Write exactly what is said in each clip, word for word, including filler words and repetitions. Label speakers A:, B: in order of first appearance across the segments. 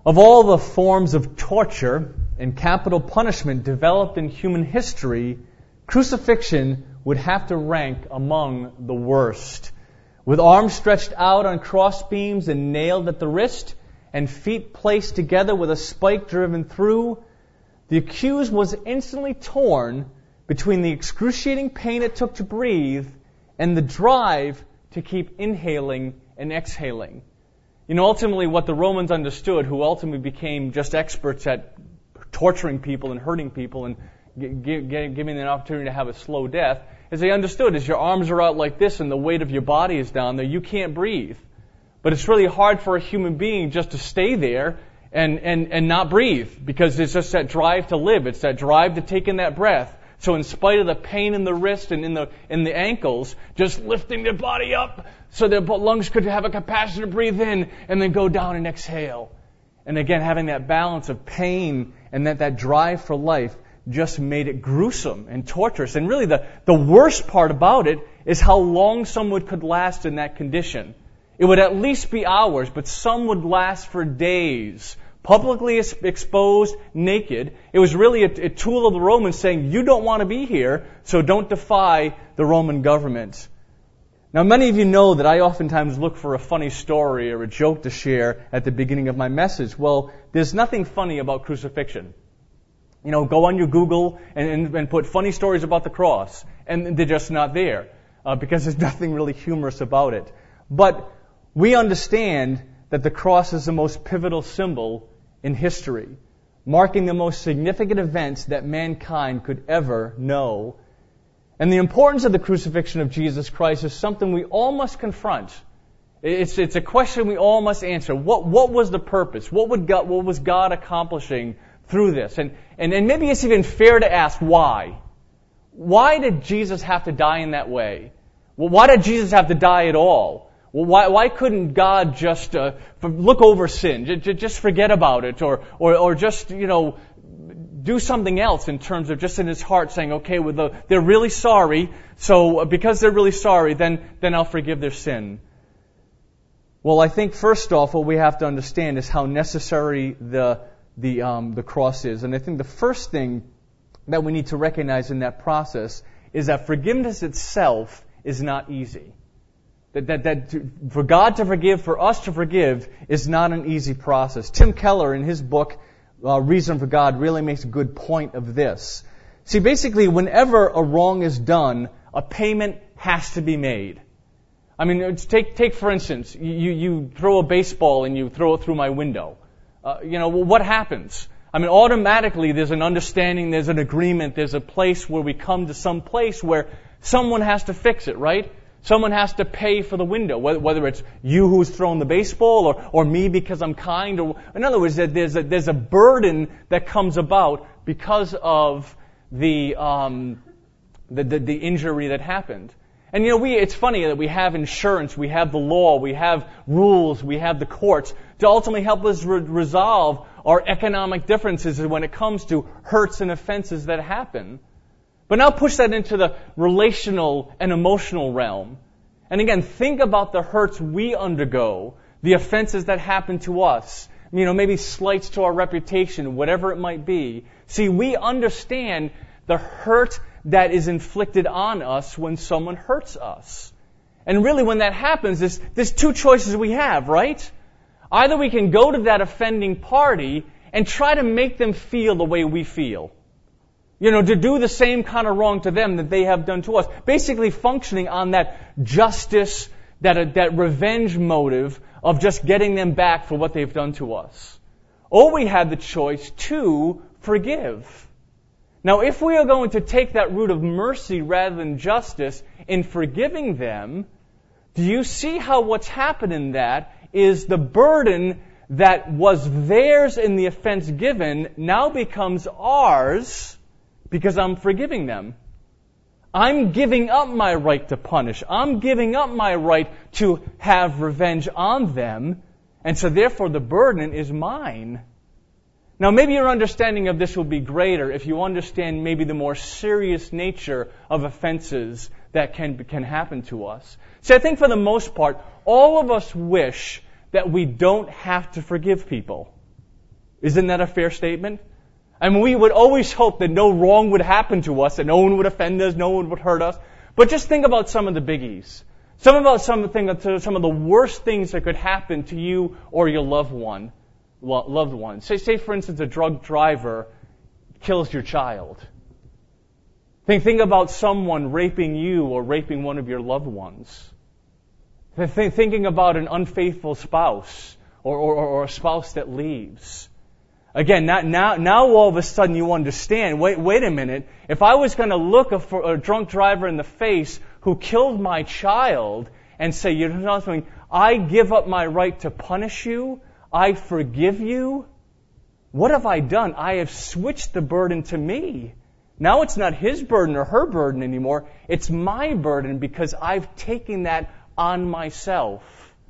A: Of all the forms of torture and capital punishment developed in human history, crucifixion would have to rank among the worst. With arms stretched out on crossbeams and nailed at the wrist, and feet placed together with a spike driven through, the accused was instantly torn between the excruciating pain it took to breathe and the drive to keep inhaling and exhaling. You know, ultimately what the Romans understood, who ultimately became just experts at torturing people and hurting people and g- g- giving them an opportunity to have a slow death, is they understood as your arms are out like this and the weight of your body is down there, you can't breathe. But it's really hard for a human being just to stay there and, and, and not breathe, because it's just that drive to live. It's that drive to take in that breath. So in spite of the pain in the wrist and in the in the ankles, just lifting their body up so their lungs could have a capacity to breathe in and then go down and exhale. And again, having that balance of pain and that, that drive for life just made it gruesome and torturous. And really the, the worst part about it is how long someone could last in that condition. It would at least be hours, but some would last for days. Publicly exposed, naked. It was really a, a tool of the Romans saying, you don't want to be here, so don't defy the Roman government. Now, many of you know that I oftentimes look for a funny story or a joke to share at the beginning of my message. Well, there's nothing funny about crucifixion. You know, go on your Google and, and, and put funny stories about the cross, and they're just not there, uh, because there's nothing really humorous about it. But we understand that the cross is the most pivotal symbol in history, marking the most significant events that mankind could ever know. And the importance of the crucifixion of Jesus Christ is something we all must confront. It's, it's a question we all must answer. What, what was the purpose? What, would God, what was God accomplishing through this? And, and, and maybe it's even fair to ask why. Why did Jesus have to die in that way? Well, why did Jesus have to die at all? Well, why, why couldn't God just uh, look over sin, j- j- just forget about it, or, or, or just, you know, do something else in terms of just in His heart saying, okay, well, the, they're really sorry, so because they're really sorry, then, then I'll forgive their sin. Well, I think first off, what we have to understand is how necessary the the um, the cross is, and I think the first thing that we need to recognize in that process is that forgiveness itself is not easy. That, that, that to, for God to forgive, for us to forgive, is not an easy process. Tim Keller, in his book, uh, Reason for God, really makes a good point of this. See, basically, whenever a wrong is done, a payment has to be made. I mean, take, take for instance, you, you throw a baseball and you throw it through my window. Uh, you know, well, what happens? I mean, automatically there's an understanding, there's an agreement, there's a place where we come to some place where someone has to fix it, right? Someone has to pay for the window, whether it's you who's thrown the baseball or, or me because I'm kind. Or in other words, there's a, there's a burden that comes about because of the, um, the, the, the injury that happened. And you know, we, it's funny that we have insurance, we have the law, we have rules, we have the courts to ultimately help us re- resolve our economic differences when it comes to hurts and offenses that happen. But now push that into the relational and emotional realm. And again, think about the hurts we undergo, the offenses that happen to us, you know, maybe slights to our reputation, whatever it might be. See, we understand the hurt that is inflicted on us when someone hurts us. And really when that happens, there's, there's two choices we have, right? Either we can go to that offending party and try to make them feel the way we feel. You know, to do the same kind of wrong to them that they have done to us. Basically functioning on that justice, that, that revenge motive of just getting them back for what they've done to us. Or we have the choice to forgive. Now, if we are going to take that route of mercy rather than justice in forgiving them, do you see how what's happened in that is the burden that was theirs in the offense given now becomes ours because I'm forgiving them. I'm giving up my right to punish. I'm giving up my right to have revenge on them, and so therefore the burden is mine. Now, maybe your understanding of this will be greater if you understand maybe the more serious nature of offenses that can can happen to us. See, I think for the most part, all of us wish that we don't have to forgive people. Isn't that a fair statement? I mean, we would always hope that no wrong would happen to us, that no one would offend us, no one would hurt us. But just think about some of the biggies. Some about something, some of the worst things that could happen to you or your loved one, loved one. Say, say for instance, a drug driver kills your child. Think, think about someone raping you or raping one of your loved ones. Th- thinking about an unfaithful spouse or, or, or a spouse that leaves. Again, not, now, now all of a sudden you understand, wait, wait a minute, if I was going to look a, a drunk driver in the face who killed my child and say, you know something, I give up my right to punish you, I forgive you, what have I done? I have switched the burden to me. Now it's not his burden or her burden anymore, it's my burden because I've taken that on myself.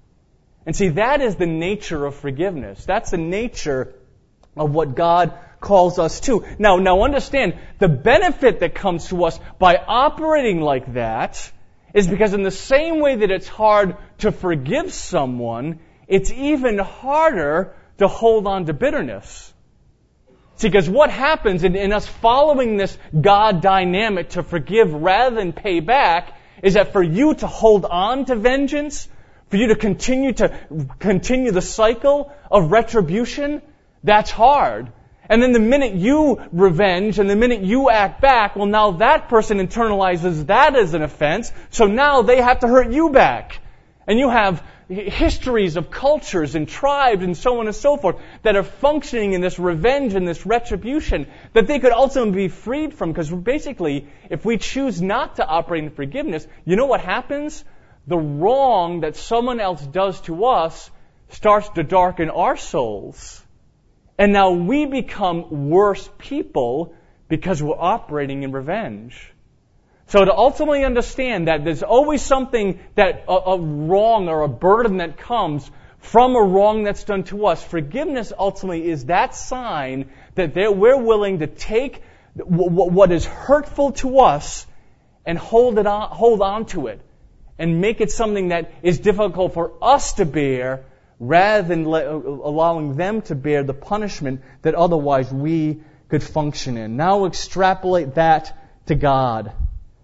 A: And see, that is the nature of forgiveness. That's the nature of what God calls us to. Now, now understand, the benefit that comes to us by operating like that is because in the same way that it's hard to forgive someone, it's even harder to hold on to bitterness. See, because what happens in, in us following this God dynamic to forgive rather than pay back is that for you to hold on to vengeance, for you to continue to continue the cycle of retribution, that's hard. And then the minute you revenge and the minute you act back, well, now that person internalizes that as an offense, so now they have to hurt you back. And you have histories of cultures and tribes and so on and so forth that are functioning in this revenge and this retribution that they could ultimately be freed from. Because basically, if we choose not to operate in forgiveness, you know what happens? The wrong that someone else does to us starts to darken our souls. And now we become worse people because we're operating in revenge. So to ultimately understand that there's always something that a, a wrong or a burden that comes from a wrong that's done to us, forgiveness ultimately is that sign that we're willing to take what is hurtful to us and hold it on, hold on to it and make it something that is difficult for us to bear, rather than let, allowing them to bear the punishment that otherwise we could function in. Now extrapolate that to God.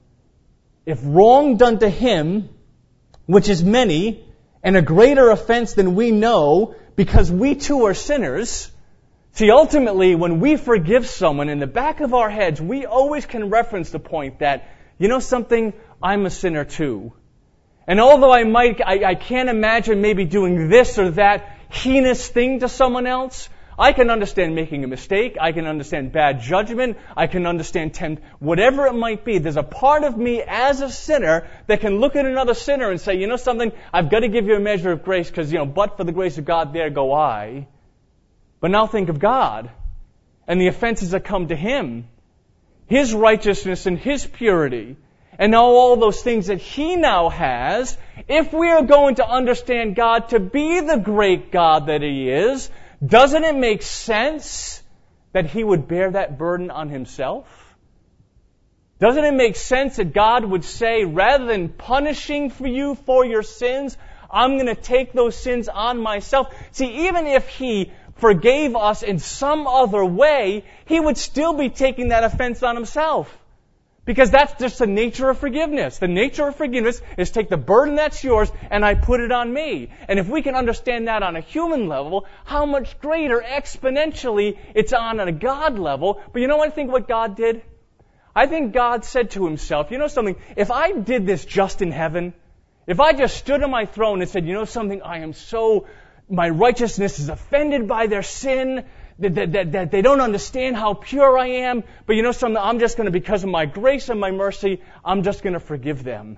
A: If wrong done to Him, which is many, and a greater offense than we know, because we too are sinners. See, ultimately, when we forgive someone, in the back of our heads, we always can reference the point that, you know something, I'm a sinner too. And although I might, I, I can't imagine maybe doing this or that heinous thing to someone else, I can understand making a mistake. I can understand bad judgment. I can understand tempt, whatever it might be. There's a part of me as a sinner that can look at another sinner and say, you know something, I've got to give you a measure of grace because, you know, but for the grace of God, there go I. But now think of God and the offenses that come to Him, His righteousness and His purity. And now all those things that He now has, if we are going to understand God to be the great God that He is, doesn't it make sense that He would bear that burden on Himself? Doesn't it make sense that God would say, rather than punishing for you for your sins, I'm going to take those sins on myself? See, even if He forgave us in some other way, He would still be taking that offense on Himself. Because that's just the nature of forgiveness. The nature of forgiveness is take the burden that's yours and I put it on me. And if we can understand that on a human level, how much greater exponentially it's on a God level. But you know what I think what God did? I think God said to Himself, you know something, if I did this just in heaven, if I just stood on my throne and said, you know something, I am so, my righteousness is offended by their sin, That, that, that they don't understand how pure I am, but you know something, I'm just going to, because of my grace and my mercy, I'm just going to forgive them.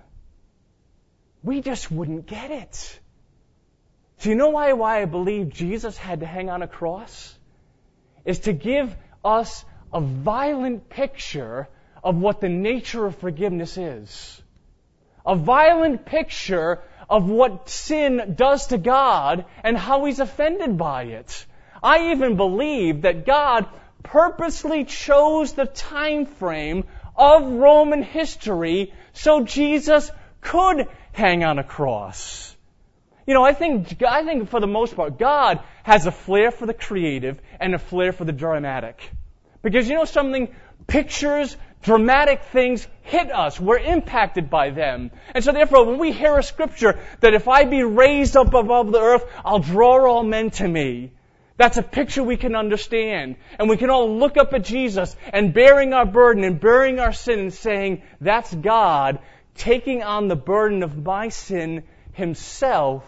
A: We just wouldn't get it. So you know why, why I believe Jesus had to hang on a cross? Is to give us a violent picture of what the nature of forgiveness is. A violent picture of what sin does to God and how He's offended by it. I even believe that God purposely chose the time frame of Roman history so Jesus could hang on a cross. You know, I think, I think for the most part, God has a flair for the creative and a flair for the dramatic. Because you know something? Pictures, dramatic things hit us. We're impacted by them. And so therefore, when we hear a scripture that if I be raised up above the earth, I'll draw all men to me. That's a picture we can understand. And we can all look up at Jesus and bearing our burden and bearing our sin and saying, that's God taking on the burden of my sin Himself.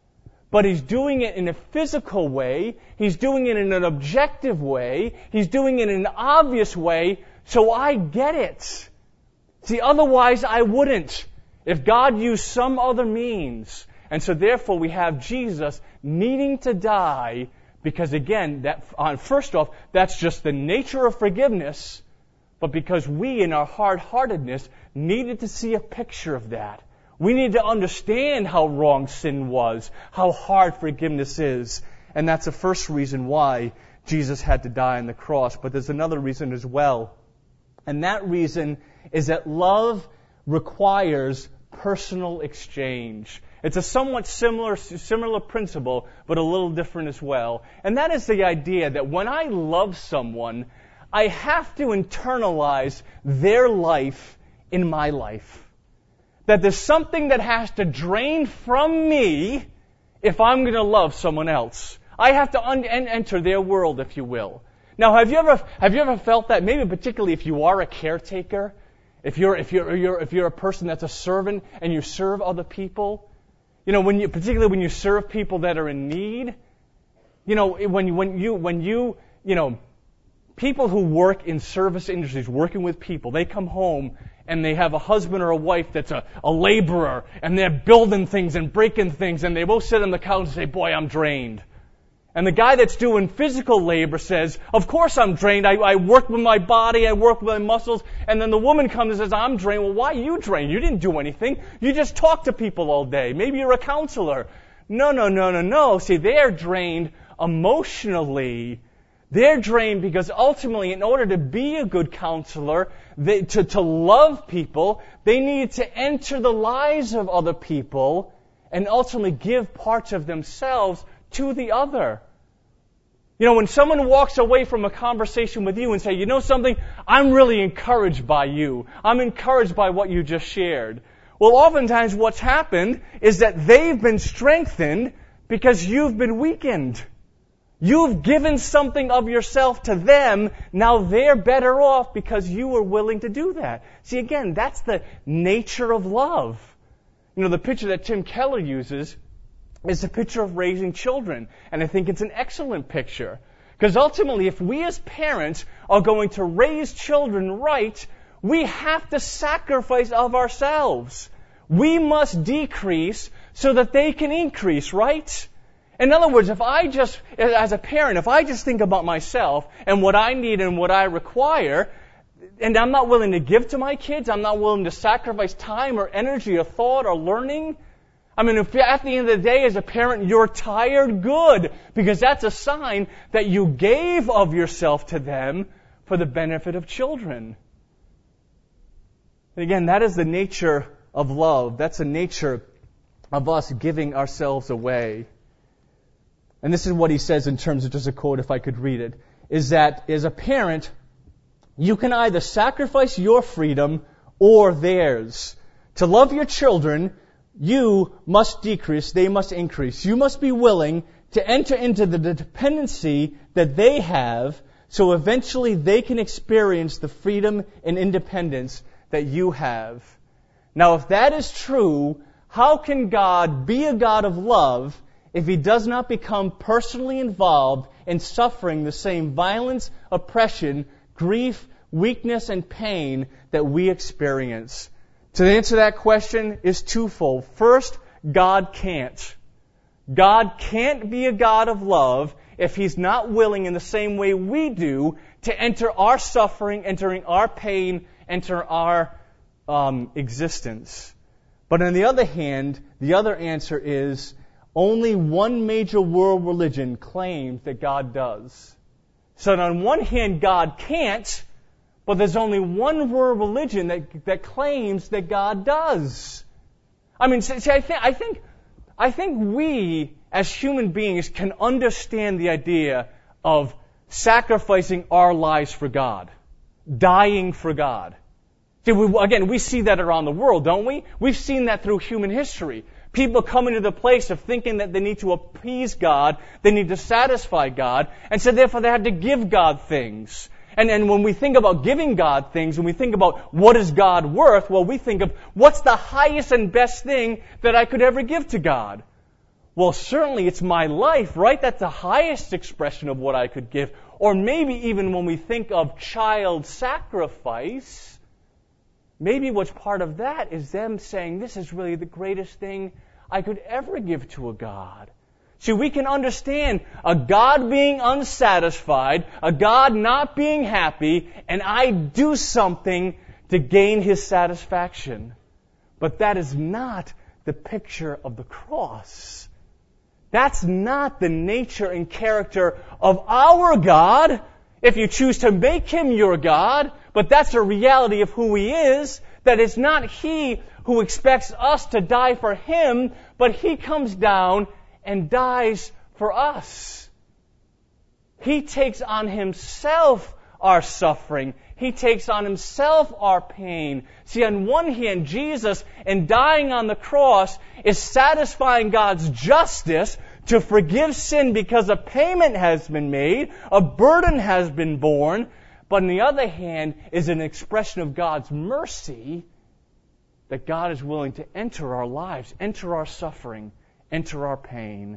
A: But He's doing it in a physical way. He's doing it in an objective way. He's doing it in an obvious way. So I get it. See, otherwise I wouldn't. If God used some other means. And so therefore we have Jesus needing to die because again, that uh, first off, that's just the nature of forgiveness. But because we in our hard-heartedness needed to see a picture of that. We need to understand how wrong sin was, how hard forgiveness is. And that's the first reason why Jesus had to die on the cross. But there's another reason as well. And that reason is that love requires personal exchange. It's a somewhat similar, similar principle, but a little different as well. And that is the idea that when I love someone, I have to internalize their life in my life. That there's something that has to drain from me if I'm going to love someone else. I have to un- enter their world, if you will. Now, have you ever have you ever felt that? Maybe particularly if you are a caretaker, if you're if you're, you're if you're a person that's a servant and you serve other people, you know, when you particularly when you serve people that are in need, you know, when you when you when you you know, people who work in service industries, working with people, they come home and they have a husband or a wife that's a, a laborer, and they're building things and breaking things, and they both sit on the couch and say, boy, I'm drained. And the guy that's doing physical labor says, of course I'm drained. I, I work with my body, I work with my muscles. And then the woman comes and says, I'm drained. Well, why are you drained? You didn't do anything. You just talk to people all day. Maybe you're a counselor. No, no, no, no, no. See, they're drained emotionally. They're drained because ultimately, in order to be a good counselor, they, to, to love people, they need to enter the lives of other people and ultimately give parts of themselves to the other. You know, when someone walks away from a conversation with you and say, you know something, I'm really encouraged by you. I'm encouraged by what you just shared. Well, oftentimes what's happened is that they've been strengthened because you've been weakened. You've given something of yourself to them. Now they're better off because you were willing to do that. See, again, that's the nature of love. You know, the picture that Tim Keller uses is the picture of raising children. And I think it's an excellent picture. Because ultimately, if we as parents are going to raise children right, we have to sacrifice of ourselves. We must decrease so that they can increase, right? In other words, if I just, as a parent, if I just think about myself and what I need and what I require, and I'm not willing to give to my kids, I'm not willing to sacrifice time or energy or thought or learning, I mean, if at the end of the day, as a parent, you're tired, good, because that's a sign that you gave of yourself to them for the benefit of children. And again, that is the nature of love. That's the nature of us giving ourselves away. And this is what he says in terms of just a quote, if I could read it, is that as a parent, you can either sacrifice your freedom or theirs. To love your children, you must decrease, they must increase. You must be willing to enter into the dependency that they have so eventually they can experience the freedom and independence that you have. Now, if that is true, how can God be a God of love if He does not become personally involved in suffering the same violence, oppression, grief, weakness, and pain that we experience? To answer that question is twofold. First, God can't. God can't be a God of love if He's not willing in the same way we do to enter our suffering, entering our pain, enter our um, existence. But on the other hand, the other answer is only one major world religion claims that God does. So on one hand, God can't, but there's only one world religion that that claims that God does. I mean, see, I think I think I think we, as human beings, can understand the idea of sacrificing our lives for God, dying for God. See, we, again, we see that around the world, don't we? We've seen that through human history. People coming to the place of thinking that they need to appease God, they need to satisfy God, and so therefore they had to give God things. And, and when we think about giving God things, when we think about what is God worth, well, we think of what's the highest and best thing that I could ever give to God. Well, certainly it's my life, right? That's the highest expression of what I could give. Or maybe even when we think of child sacrifice, maybe what's part of that is them saying, this is really the greatest thing I could ever give to a God. See, we can understand a God being unsatisfied, a God not being happy, and I do something to gain His satisfaction. But that is not the picture of the cross. That's not the nature and character of our God, if you choose to make Him your God, but that's a reality of who He is, that it's not He who expects us to die for Him, but He comes down and dies for us. He takes on Himself our suffering. He takes on Himself our pain. See, on one hand, Jesus, in dying on the cross, is satisfying God's justice to forgive sin because a payment has been made, a burden has been borne, but on the other hand, is an expression of God's mercy that God is willing to enter our lives, enter our suffering, enter our pain.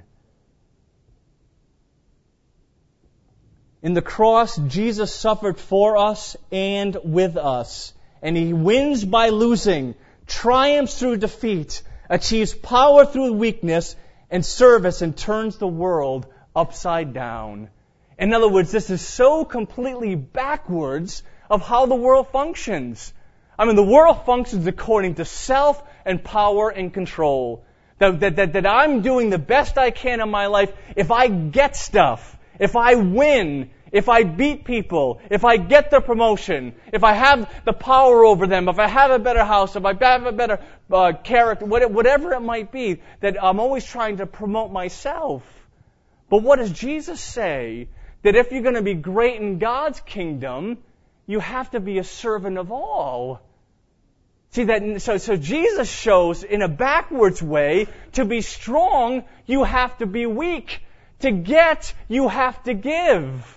A: In the cross, Jesus suffered for us and with us. And He wins by losing, triumphs through defeat, achieves power through weakness and service, and turns the world upside down. In other words, this is so completely backwards of how the world functions. I mean, the world functions according to self and power and control. That, that, that, that I'm doing the best I can in my life if I get stuff, if I win, if I beat people, if I get the promotion, if I have the power over them, if I have a better house, if I have a better uh, character, whatever it might be, that I'm always trying to promote myself. But what does Jesus say? That if you're going to be great in God's kingdom, you have to be a servant of all. See that, so, so Jesus shows in a backwards way, to be strong, you have to be weak. To get, you have to give.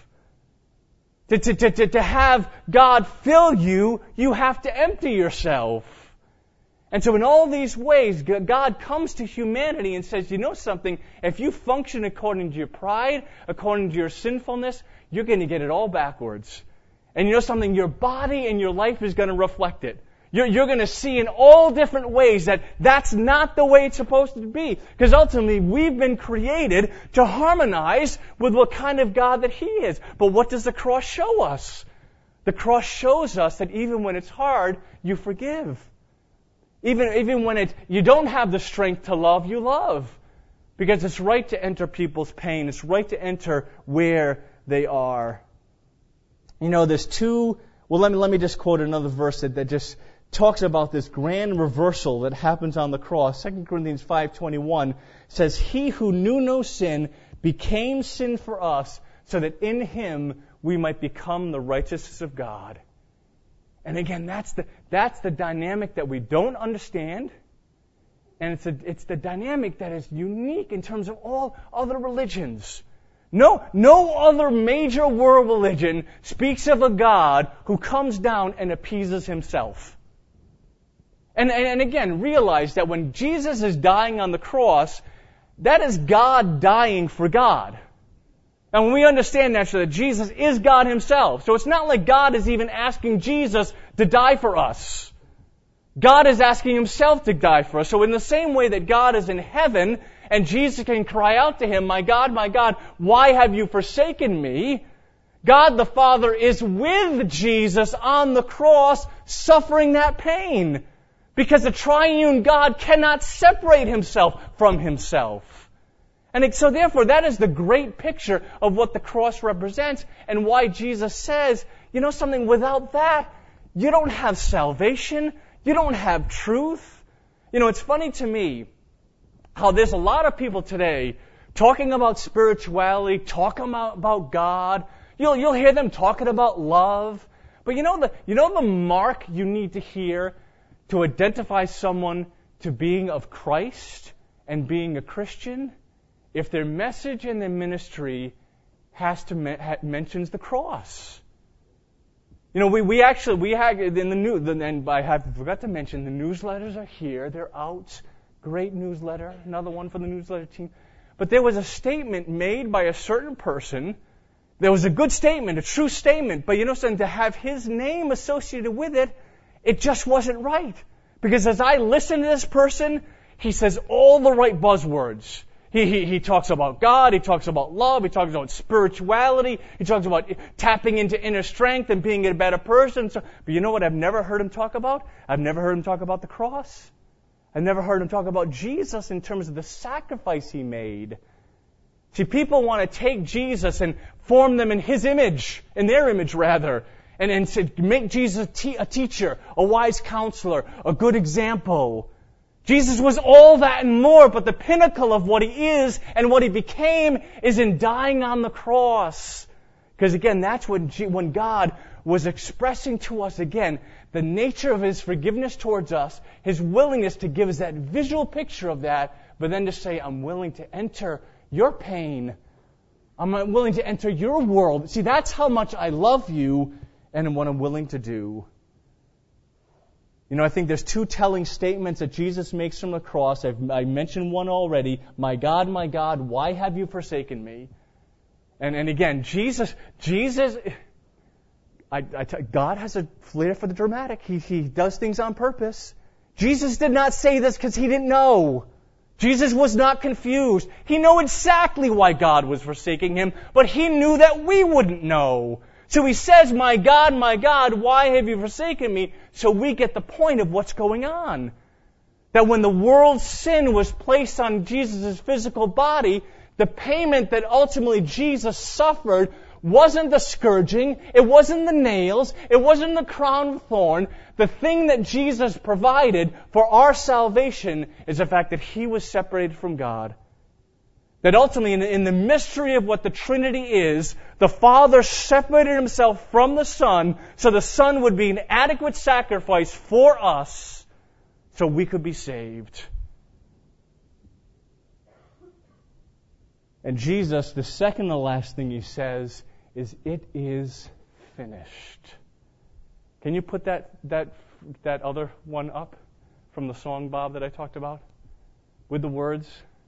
A: To, to, to, to have God fill you, you have to empty yourself. And so in all these ways, God comes to humanity and says, you know something, if you function according to your pride, according to your sinfulness, you're going to get it all backwards. And you know something, your body and your life is going to reflect it. You're, you're going to see in all different ways that that's not the way it's supposed to be. Because ultimately, we've been created to harmonize with what kind of God that He is. But what does the cross show us? The cross shows us that even when it's hard, you forgive. Even, even when it, you don't have the strength to love, you love. Because it's right to enter people's pain. It's right to enter where they are. You know, there's two... Well, let me, let me just quote another verse that, that just talks about this grand reversal that happens on the cross. Second Corinthians five twenty-one says, He who knew no sin became sin for us, so that in Him we might become the righteousness of God. And again, that's the, that's the dynamic that we don't understand. And it's, a, it's the dynamic that is unique in terms of all other religions. No, no other major world religion speaks of a God who comes down and appeases Himself. And, and, and again, realize that when Jesus is dying on the cross, that is God dying for God. And when we understand naturally that Jesus is God Himself, so it's not like God is even asking Jesus to die for us. God is asking Himself to die for us. So in the same way that God is in heaven, and Jesus can cry out to Him, My God, my God, why have you forsaken me? God the Father is with Jesus on the cross, suffering that pain. Because the triune God cannot separate Himself from Himself. And so therefore, that is the great picture of what the cross represents, and why Jesus says, you know something, without that, you don't have salvation, you don't have truth. You know, it's funny to me, how there's a lot of people today talking about spirituality, talking about, about God. You'll, you'll hear them talking about love. But you know the, you know the mark you need to hear to identify someone to being of Christ and being a Christian? If their message and their ministry has to me- ha- mentions the cross. You know, we, we actually, we had in the new, and I have forgot to mention, the newsletters are here. They're out. Great newsletter. Another one for the newsletter team. But there was a statement made by a certain person. There was a good statement, a true statement. But you know something, to have his name associated with it, it just wasn't right. Because as I listen to this person, he says all the right buzzwords. He, he, he talks about God, he talks about love, he talks about spirituality, he talks about tapping into inner strength and being a better person. So, but you know what I've never heard him talk about? I've never heard him talk about the cross. I've never heard him talk about Jesus in terms of the sacrifice he made. See, people want to take Jesus and form them in his image, in their image rather, and, and to make Jesus a, te- a teacher, a wise counselor, a good example. Jesus was all that and more, but the pinnacle of what he is and what he became is in dying on the cross. Because again, that's when, G- when God was expressing to us again the nature of his forgiveness towards us, his willingness to give us that visual picture of that, but then to say, I'm willing to enter your pain. I'm willing to enter your world. See, that's how much I love you and what I'm willing to do. You know, I think there's two telling statements that Jesus makes from the cross. I've, I mentioned one already. My God, my God, why have you forsaken me? And, and again, Jesus, Jesus, I, I t- God has a flair for the dramatic. He, he does things on purpose. Jesus did not say this because he didn't know. Jesus was not confused. He knew exactly why God was forsaking him, but he knew that we wouldn't know. So he says, my God, my God, why have you forsaken me? So we get the point of what's going on. That when the world's sin was placed on Jesus' physical body, the payment that ultimately Jesus suffered wasn't the scourging, it wasn't the nails, it wasn't the crown of thorn. The thing that Jesus provided for our salvation is the fact that he was separated from God. That ultimately, in the, in the mystery of what the Trinity is, the Father separated himself from the Son so the Son would be an adequate sacrifice for us so we could be saved. And Jesus, the second to last thing he says is, it is finished. Can you put that, that, that other one up from the song, Bob, that I talked about? With the words?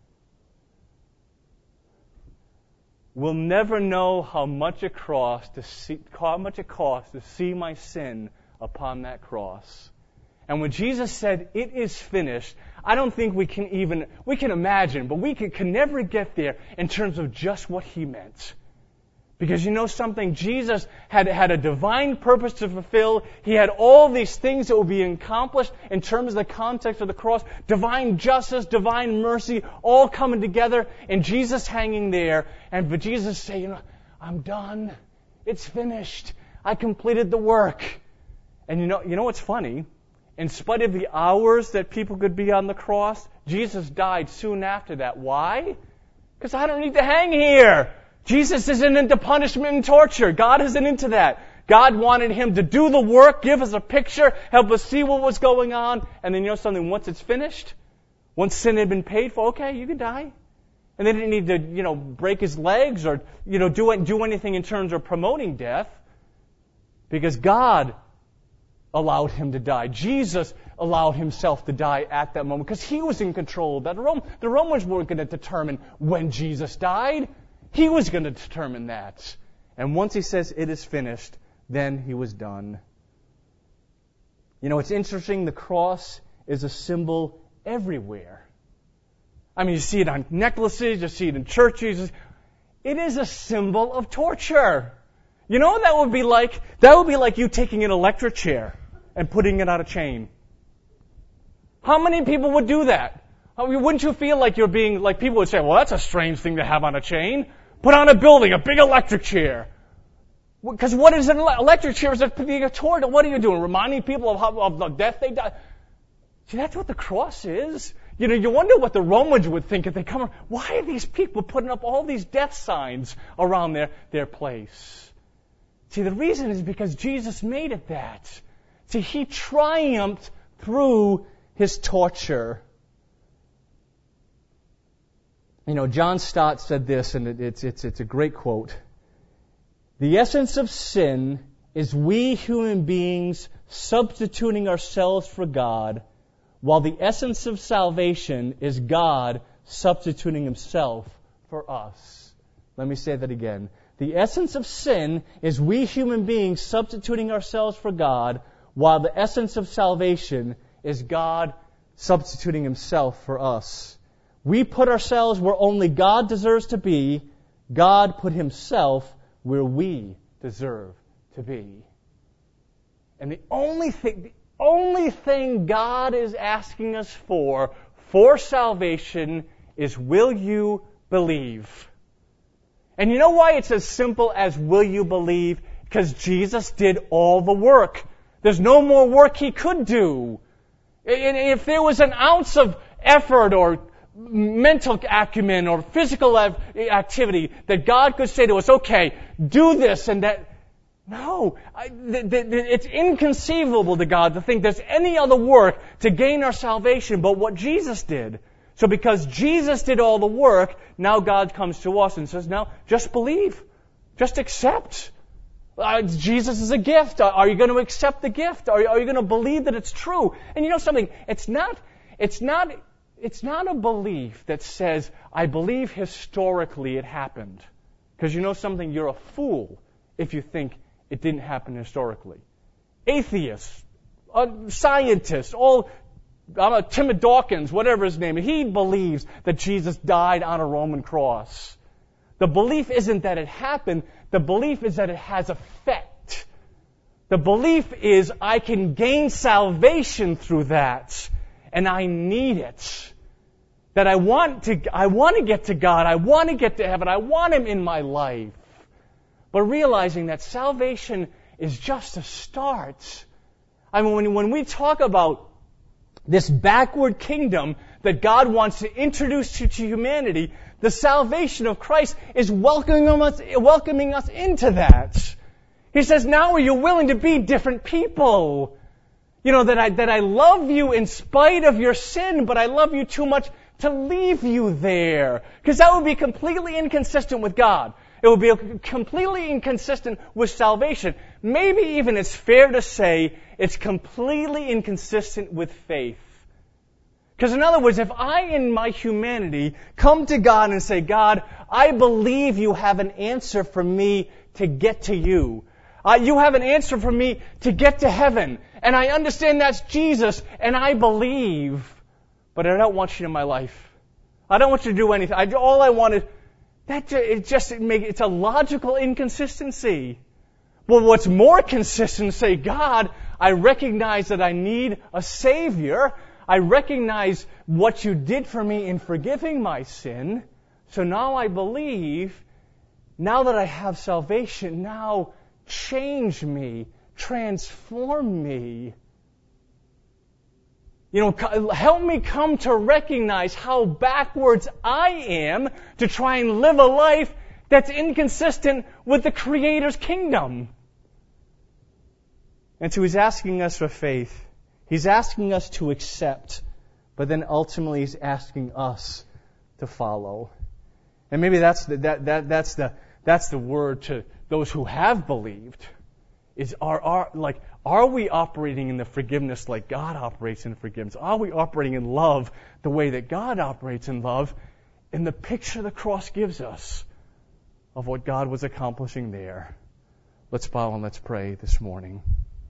A: We'll never know how much it cost to see, how much it cost to see my sin upon that cross. And when Jesus said, it is finished, I don't think we can even, we can imagine, but we can, can never get there in terms of just what he meant. Because you know something? Jesus had, had a divine purpose to fulfill. He had all these things that would be accomplished in terms of the context of the cross. Divine justice, divine mercy, all coming together. And Jesus hanging there. And for Jesus to say, you know, I'm done. It's finished. I completed the work. And you know, you know what's funny? In spite of the hours that people could be on the cross, Jesus died soon after that. Why? Because I don't need to hang here. Jesus isn't into punishment and torture. God isn't into that. God wanted him to do the work, give us a picture, help us see what was going on, and then you know something, once it's finished, once sin had been paid for, okay, you can die. And they didn't need to, you know, break his legs or, you know, do, do anything in terms of promoting death, because God allowed him to die. Jesus allowed himself to die at that moment because he was in control of that. The, Rome, the Romans weren't going to determine when Jesus died. He was going to determine that. And once he says, it is finished, then he was done. You know, it's interesting, the cross is a symbol everywhere. I mean, you see it on necklaces, you see it in churches. It is a symbol of torture. You know what that would be like? That would be like you taking an electric chair and putting it on a chain. How many people would do that? I mean, wouldn't you feel like you're being, like people would say, well, that's a strange thing to have on a chain. Put on a building, a big electric chair. Because what is an electric chair? Is it being a torture? What are you doing? Reminding people of, how, of the death they died? See, that's what the cross is. You know, you wonder what the Romans would think if they come around. Why are these people putting up all these death signs around their, their place? See, the reason is because Jesus made it that. See, He triumphed through His torture. You know, John Stott said this, and it's, it's, it's a great quote. The essence of sin is we human beings substituting ourselves for God, while the essence of salvation is God substituting Himself for us. Let me say that again. The essence of sin is we human beings substituting ourselves for God, while the essence of salvation is God substituting Himself for us. We put ourselves where only God deserves to be. God put Himself where we deserve to be. And the only thing, the only thing God is asking us for, for salvation, is will you believe? And you know why it's as simple as will you believe? Because Jesus did all the work. There's no more work He could do. And if there was an ounce of effort or mental acumen or physical activity that God could say to us, okay, do this and that. No, I, th- th- th- it's inconceivable to God to think there's any other work to gain our salvation but what Jesus did. So because Jesus did all the work, now God comes to us and says, now just believe. Just accept. Uh, Jesus is a gift. Are, are you going to accept the gift? Are, are you going to believe that it's true? And you know something? It's not, it's not, it's not a belief that says, I believe historically it happened. Because you know something? You're a fool if you think it didn't happen historically. Atheists, uh, scientists, all, I don't know, Timothy Dawkins, whatever his name is, he believes that Jesus died on a Roman cross. The belief isn't that it happened. The belief is that it has effect. The belief is I can gain salvation through that, and I need it. That I want to, I want to get to God. I want to get to heaven. I want Him in my life. But realizing that salvation is just a start. I mean, when, when we talk about this backward kingdom that God wants to introduce to, to humanity, the salvation of Christ is welcoming us, welcoming us into that. He says, now are you willing to be different people? You know, that I, that I love you in spite of your sin, but I love you too much to leave you there. Because that would be completely inconsistent with God. It would be completely inconsistent with salvation. Maybe even it's fair to say it's completely inconsistent with faith. Because in other words, if I in my humanity come to God and say, God, I believe you have an answer for me to get to you. Uh, you have an answer for me to get to heaven. And I understand that's Jesus, and I believe. But I don't want you in my life. I don't want you to do anything. I, all I want is... That it just it make, it's a logical inconsistency. Well, what's more consistent? Say, God, I recognize that I need a Savior. I recognize what you did for me in forgiving my sin. So now I believe. Now that I have salvation, now change me, transform me. You know, help me come to recognize how backwards I am to try and live a life that's inconsistent with the Creator's kingdom. And so He's asking us for faith. He's asking us to accept, but then ultimately He's asking us to follow. And maybe that's the, that, that, that's the, that's the word to those who have believed. Is are, are like are we operating in the forgiveness like God operates in forgiveness? Are we operating in love the way that God operates in love? In the picture the cross gives us of what God was accomplishing there. Let's bow and let's pray this morning.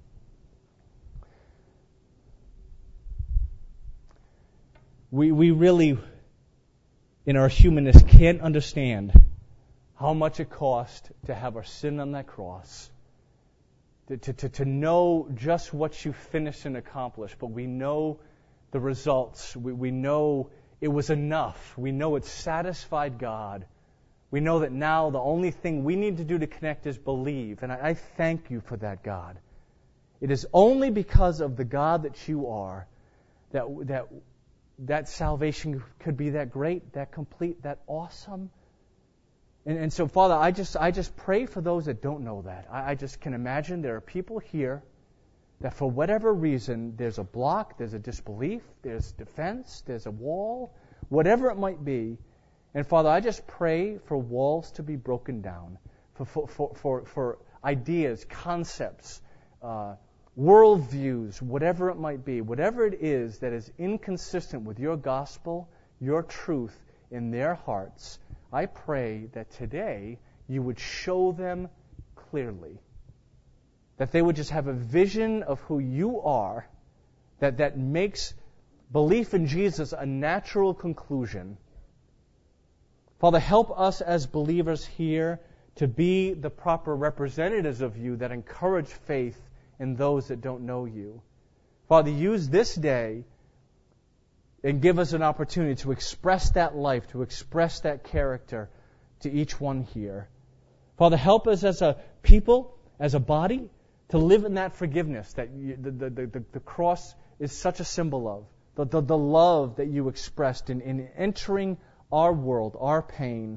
A: We we really, in our humanness, can't understand how much it cost to have our sin on that cross. To, to, to know just what you finished and accomplished, but we know the results. We, we know it was enough. We know it satisfied God. We know that now the only thing we need to do to connect is believe. And I, I thank you for that, God. It is only because of the God that you are that, that that salvation could be that great, that complete, that awesome. And, and so, Father, I just I just pray for those that don't know that. I, I just can imagine there are people here that for whatever reason, there's a block, there's a disbelief, there's defense, there's a wall, whatever it might be. And Father, I just pray for walls to be broken down, for for for, for, for ideas, concepts, uh, worldviews, whatever it might be, whatever it is that is inconsistent with your gospel, your truth in their hearts, I pray that today you would show them clearly. That they would just have a vision of who you are, that, that makes belief in Jesus a natural conclusion. Father, help us as believers here to be the proper representatives of you that encourage faith in those that don't know you. Father, use this day and give us an opportunity to express that life, to express that character to each one here. Father, help us as a people, as a body, to live in that forgiveness that you, the, the, the, the cross is such a symbol of. The, the, the love that you expressed in, in entering our world, our pain,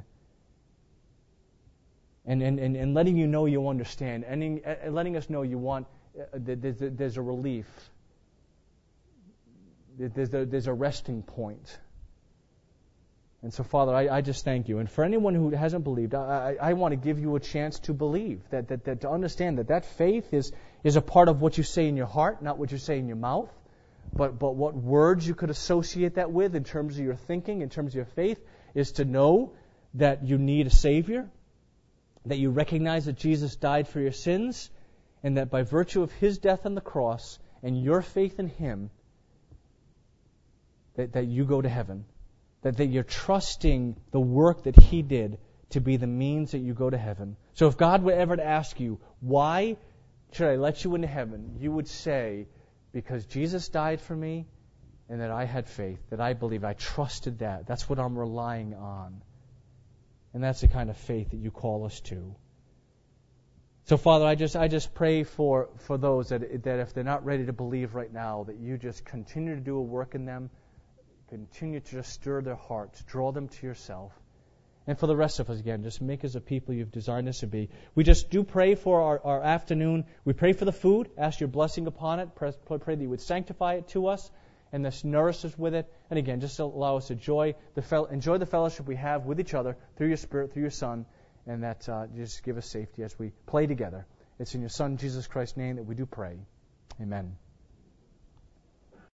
A: and, and, and, and letting you know you understand, and, and letting us know you want, uh, there's, there's a relief. There's a, there's a resting point. And so, Father, I, I just thank you. And for anyone who hasn't believed, I, I, I want to give you a chance to believe, that, that, that to understand that that faith is, is a part of what you say in your heart, not what you say in your mouth, but, but what words you could associate that with in terms of your thinking, in terms of your faith, is to know that you need a Savior, that you recognize that Jesus died for your sins, and that by virtue of His death on the cross and your faith in Him, that, that you go to heaven. That, that you're trusting the work that He did to be the means that you go to heaven. So if God were ever to ask you, why should I let you into heaven? You would say, because Jesus died for me and that I had faith, that I believed, I trusted that. That's what I'm relying on. And that's the kind of faith that you call us to. So, Father, I just I just pray for, for those that, that if they're not ready to believe right now, that you just continue to do a work in them, continue to just stir their hearts, draw them to yourself. And for the rest of us, again, just make us a people you've designed us to be. We just do pray for our, our afternoon. We pray for the food, ask your blessing upon it, pray, pray that you would sanctify it to us, and just nourish us with it. And again, just allow us to enjoy the, fel- enjoy the fellowship we have with each other through your Spirit, through your Son, and that uh, just give us safety as we play together. It's in your Son, Jesus Christ's name, that we do pray. Amen.